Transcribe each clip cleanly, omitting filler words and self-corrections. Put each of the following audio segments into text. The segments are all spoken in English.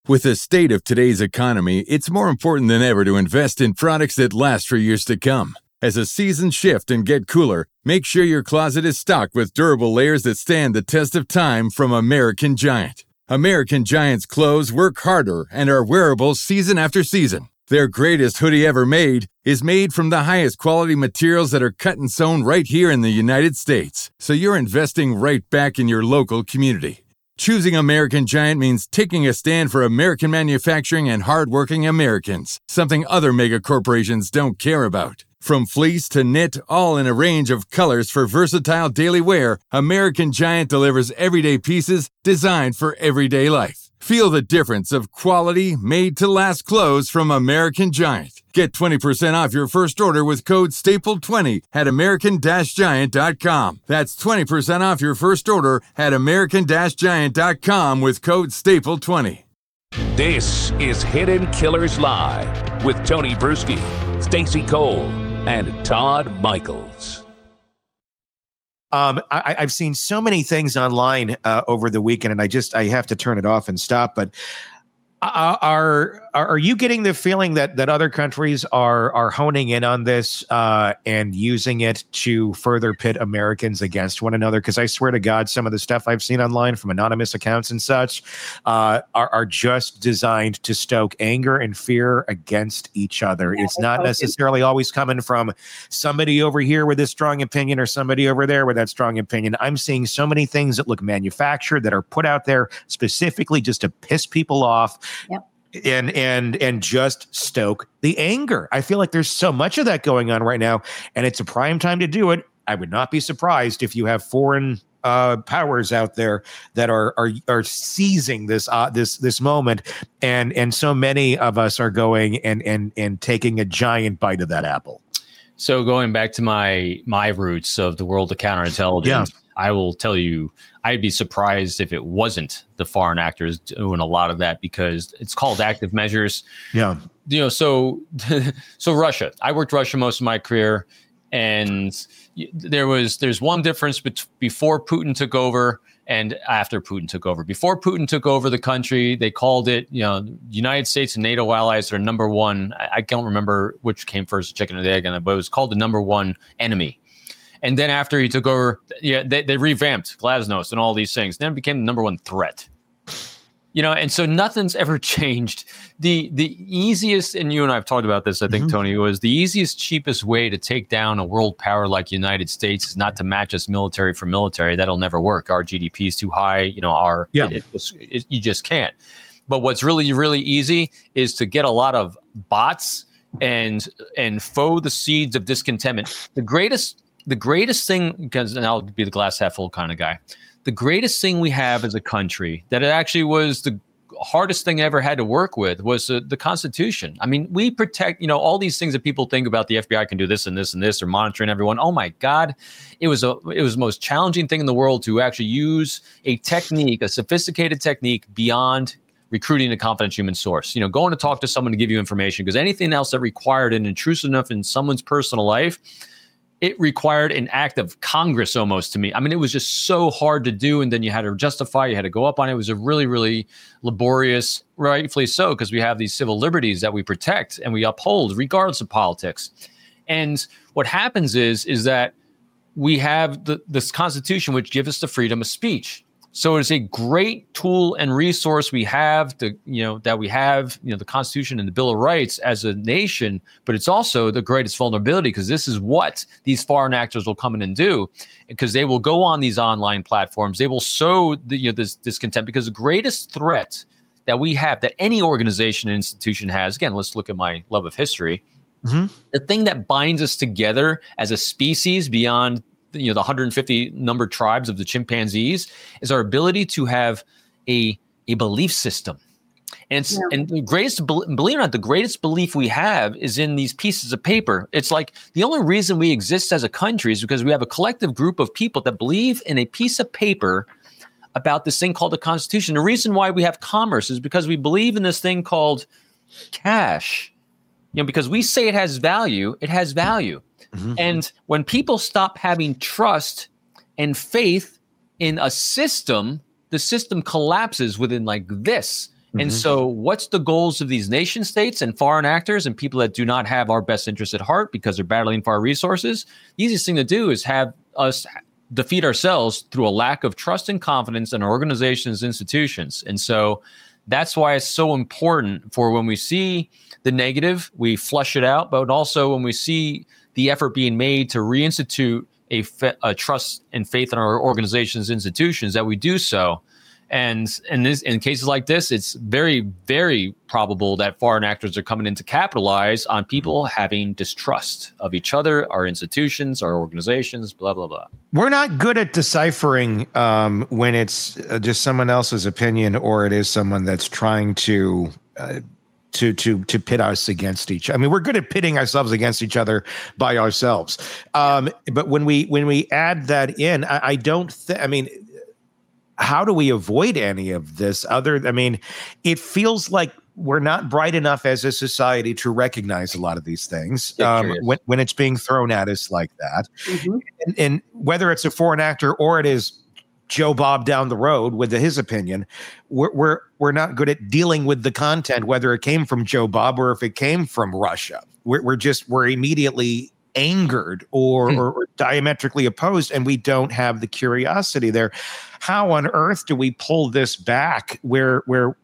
With the state of today's economy, it's more important than ever to invest in products that last for years to come. As the seasons shift and get cooler, make sure your closet is stocked with durable layers that stand the test of time from American Giant. American Giant's clothes work harder and are wearable season after season. Their greatest hoodie ever made is made from the highest quality materials that are cut and sewn right here in the United States. So you're investing right back in your local community. Choosing American Giant means taking a stand for American manufacturing and hardworking Americans, something other mega corporations don't care about. From fleece to knit, all in a range of colors for versatile daily wear, American Giant delivers everyday pieces designed for everyday life. Feel the difference of quality, made-to-last clothes from American Giant. Get 20% off your first order with code STAPLE20 at american-giant.com. That's 20% off your first order at american-giant.com with code STAPLE20. This is Hidden Killers Live with Tony Bruschi, Stacey Cole, and Todd Michaels. I've seen so many things online over the weekend, and I have to turn it off and stop. But are you getting the feeling that other countries are honing in on this and using it to further pit Americans against one another? Because I swear to God, some of the stuff I've seen online from anonymous accounts and such are just designed to stoke anger and fear against each other. It's not necessarily always coming from somebody over here with a strong opinion or somebody over there with that strong opinion. I'm seeing so many things that look manufactured that are put out there specifically just to piss people off. Yep. And just stoke the anger. I feel like there's so much of that going on right now, and it's a prime time to do it. I would not be surprised if you have foreign powers out there that are seizing this moment, and so many of us are going and taking a giant bite of that apple. So going back to my roots of the world of counterintelligence, I will tell you, I'd be surprised if it wasn't the foreign actors doing a lot of that, because it's called active measures. Yeah. So Russia, I worked Russia most of my career, and there's one difference before Putin took over and after Putin took over. Before Putin took over the country, they called it, United States and NATO allies are number one. I don't remember which came first, the chicken or the egg, but it was called the number one enemy. And then after he took over, they revamped Glasnost and all these things. Then it became the number one threat. And so nothing's ever changed. The easiest, and you and I have talked about this, I think, Tony, was the easiest, cheapest way to take down a world power like the United States is not to match us military for military. That'll never work. Our GDP is too high. You just can't. But what's really, really easy is to get a lot of bots and sow the seeds of discontentment. The greatest thing, because, and I'll be the glass half full kind of guy, the greatest thing we have as a country that it actually was the hardest thing I ever had to work with was the Constitution. I mean, we protect, all these things that people think about the FBI can do this and this and this, or monitoring everyone. Oh my God. It was the most challenging thing in the world to actually use a sophisticated technique beyond recruiting a confidential human source, going to talk to someone to give you information, because anything else that required an intrusive enough in someone's personal life, it required an act of Congress almost to me. I mean, it was just so hard to do. And then you had to justify, you had to go up on it. It was a really, really laborious, rightfully so, because we have these civil liberties that we protect and we uphold regardless of politics. And what happens is that we have this Constitution, which gives us the freedom of speech. So it's a great tool and resource we have the Constitution and the Bill of Rights as a nation, but it's also the greatest vulnerability, because this is what these foreign actors will come in and do, because they will go on these online platforms. They will sow this discontent, because the greatest threat that we have, that any organization and institution has, again, let's look at my love of history. The thing that binds us together as a species beyond the 150 numbered tribes of the chimpanzees is our ability to have a belief system. And the greatest, believe it or not, the greatest belief we have is in these pieces of paper. It's like the only reason we exist as a country is because we have a collective group of people that believe in a piece of paper about this thing called the Constitution. The reason why we have commerce is because we believe in this thing called cash. Because we say it has value, it has value. And when people stop having trust and faith in a system, the system collapses within like this. And so what's the goals of these nation states and foreign actors and people that do not have our best interests at heart because they're battling for our resources? The easiest thing to do is have us defeat ourselves through a lack of trust and confidence in our organizations, institutions. And so that's why it's so important for when we see the negative, we flush it out, but also when we see the effort being made to reinstitute a trust and faith in our organizations, institutions, that we do so. And in cases like this, it's very, very probable that foreign actors are coming in to capitalize on people having distrust of each other, our institutions, our organizations, blah, blah, blah. We're not good at deciphering when it's just someone else's opinion or it is someone that's trying to pit us against each other. I mean, we're good at pitting ourselves against each other by ourselves. But when we add that in, I don't think, I mean, how do we avoid any of this it feels like we're not bright enough as a society to recognize a lot of these things when it's being thrown at us like that. And whether it's a foreign actor or it is Joe Bob down the road with his opinion, we're not good at dealing with the content, whether it came from Joe Bob or if it came from Russia. We're immediately angered or diametrically opposed, and we don't have the curiosity there. How on earth do we pull this back where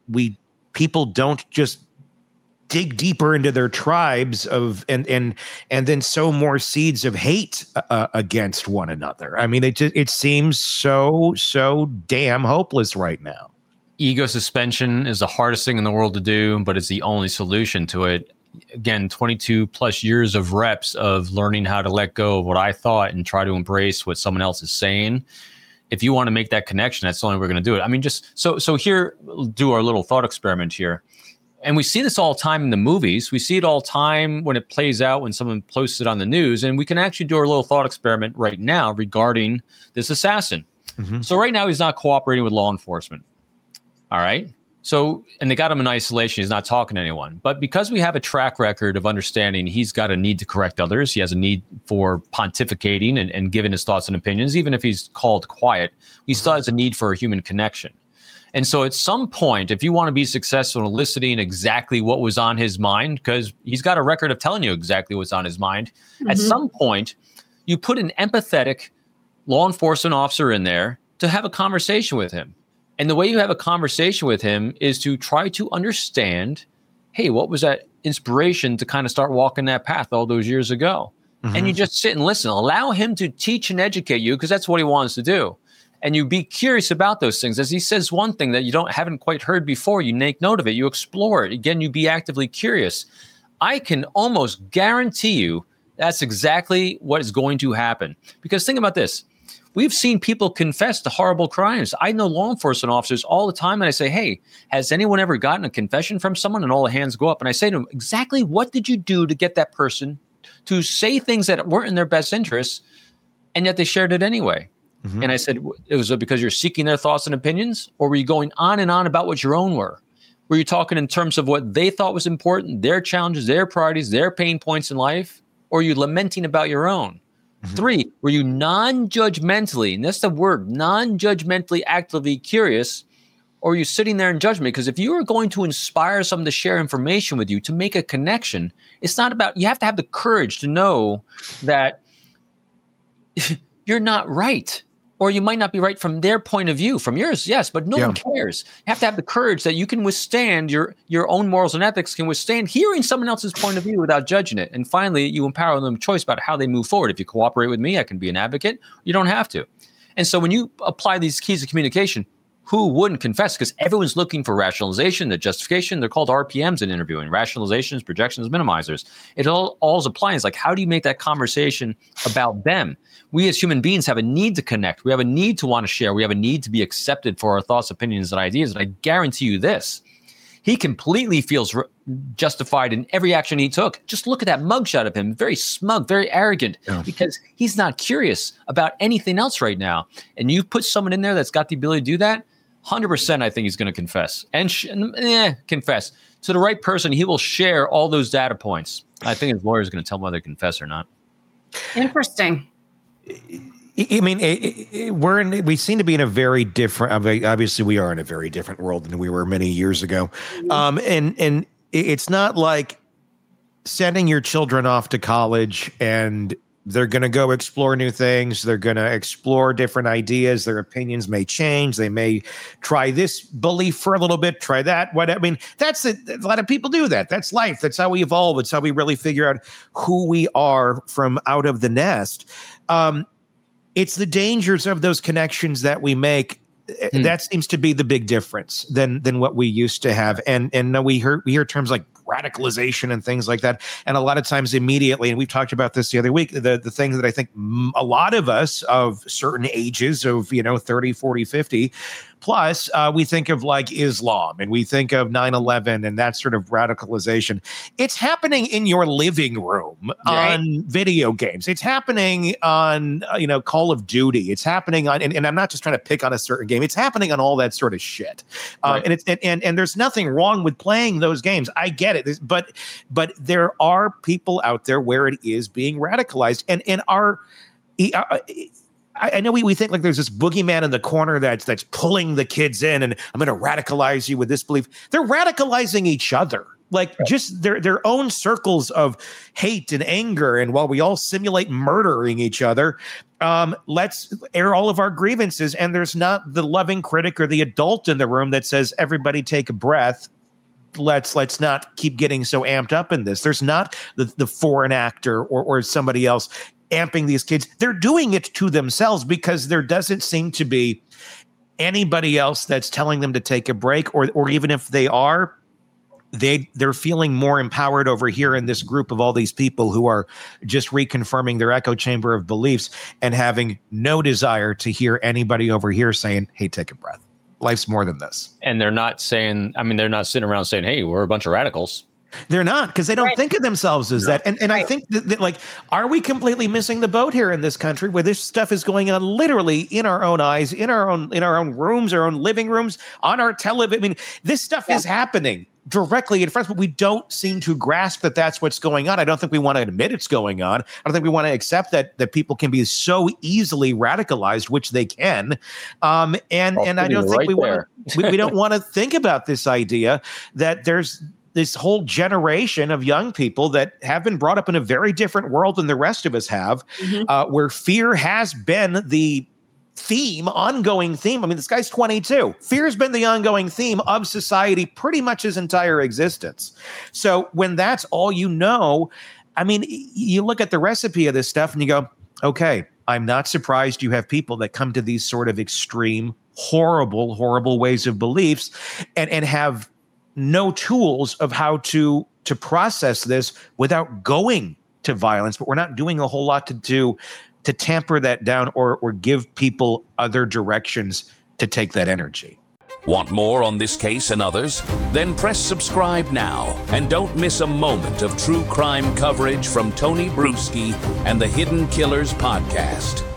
people don't just dig deeper into their tribes and then sow more seeds of hate against one another? I mean, it seems so damn hopeless right now. Ego suspension is the hardest thing in the world to do, but it's the only solution to it. Again, 22 plus years of reps of learning how to let go of what I thought and try to embrace what someone else is saying. If you want to make that connection, that's the only way we're going to do it. I mean, just so here, we'll do our little thought experiment here. And we see this all the time in the movies. We see it all the time when it plays out, when someone posts it on the news. And we can actually do our little thought experiment right now regarding this assassin. So right now, he's not cooperating with law enforcement. All right. So, and they got him in isolation. He's not talking to anyone. But because we have a track record of understanding he's got a need to correct others, he has a need for pontificating and giving his thoughts and opinions, even if he's called quiet, he still has a need for a human connection. And so at some point, if you want to be successful in eliciting exactly what was on his mind, because he's got a record of telling you exactly what's on his mind, at some point, you put an empathetic law enforcement officer in there to have a conversation with him. And the way you have a conversation with him is to try to understand, hey, what was that inspiration to kind of start walking that path all those years ago? And you just sit and listen. Allow him to teach and educate you, because that's what he wants to do. And you be curious about those things. As he says one thing that you haven't quite heard before, you make note of it, you explore it. Again, you be actively curious. I can almost guarantee you that's exactly what is going to happen. Because think about this. We've seen people confess to horrible crimes. I know law enforcement officers all the time, and I say, hey, has anyone ever gotten a confession from someone? And all the hands go up. And I say to them, exactly what did you do to get that person to say things that weren't in their best interests, and yet they shared it anyway? And I said, it was because you're seeking their thoughts and opinions, or were you going on and on about what your own were? Were you talking in terms of what they thought was important, their challenges, their priorities, their pain points in life? Or are you lamenting about your own? 3, were you non-judgmentally, and that's the word, non-judgmentally actively curious, or are you sitting there in judgment? Because if you are going to inspire someone to share information with you, to make a connection, it's not about, you have to have the courage to know that you're not right. Or you might not be right from their point of view. From yours, yes, but no one cares. You have to have the courage that you can withstand, your own morals and ethics can withstand hearing someone else's point of view without judging it. And finally, you empower them choice about how they move forward. If you cooperate with me, I can be an advocate. You don't have to. And so when you apply these keys of communication, who wouldn't confess? Because everyone's looking for rationalization, the justification. They're called RPMs in interviewing, rationalizations, projections, minimizers. It all applies. Like, how do you make that conversation about them? We as human beings have a need to connect. We have a need to want to share. We have a need to be accepted for our thoughts, opinions, and ideas. And I guarantee you this, he completely feels justified in every action he took. Just look at that mugshot of him. Very smug, very arrogant, because he's not curious about anything else right now. And you put someone in there that's got the ability to do that, 100% I think he's going to confess. And confess. To the right person, he will share all those data points. I think his lawyer is going to tell him whether to confess or not. Interesting. I mean, we seem to be in a very different. Obviously, we are in a very different world than we were many years ago, and it's not like sending your children off to college and they're going to go explore new things. They're going to explore different ideas. Their opinions may change. They may try this belief for a little bit, try that. A lot of people do that. That's life. That's how we evolve. It's how we really figure out who we are from out of the nest. It's the dangers of those connections that we make. That seems to be the big difference than what we used to have. And we hear terms like radicalization and things like that. And a lot of times immediately, and we've talked about this the other week, the things that I think a lot of us of certain ages of, 30, 40, 50 plus, we think of like Islam and we think of 9/11 and that sort of radicalization. It's happening in your living room on video games. It's happening on, Call of Duty. It's happening on, and I'm not just trying to pick on a certain game. It's happening on all that sort of shit. And there's nothing wrong with playing those games. I get it. But there are people out there where it is being radicalized, and I know we think like there's this boogeyman in the corner that's pulling the kids in, and I'm going to radicalize you with this belief. They're radicalizing each other, like just their own circles of hate and anger. And while we all simulate murdering each other, let's air all of our grievances. And there's not the loving critic or the adult in the room that says, everybody take a breath. Let's not keep getting so amped up in this. There's not the foreign actor or somebody else amping these kids. They're doing it to themselves because there doesn't seem to be anybody else that's telling them to take a break, or even if they are, they're feeling more empowered over here in this group of all these people who are just reconfirming their echo chamber of beliefs and having no desire to hear anybody over here saying, hey, take a breath. Life's more than this. And they're not sitting around saying, hey, we're a bunch of radicals. They're not, because they don't think of themselves as that. And I think that like, are we completely missing the boat here in this country where this stuff is going on literally in our own eyes, in our own rooms, our own living rooms, on our television? I mean, this stuff is happening directly in front of us, but we don't seem to grasp that that's what's going on. I don't think we want to admit it's going on. I don't think we want to accept that people can be so easily radicalized, which they can. And I don't think we don't want to think about this idea that there's this whole generation of young people that have been brought up in a very different world than the rest of us have, where fear has been the ongoing theme. I mean, this guy's 22. Fear's been the ongoing theme of society pretty much his entire existence. So when that's all you know, I mean, you look at the recipe of this stuff and you go, okay, I'm not surprised you have people that come to these sort of extreme, horrible ways of beliefs and have no tools of how to process this without going to violence. But we're not doing a whole lot to tamper that down or give people other directions to take that energy. Want more on this case and others? Then press subscribe now and don't miss a moment of true crime coverage from Tony Bruschi and the Hidden Killers podcast.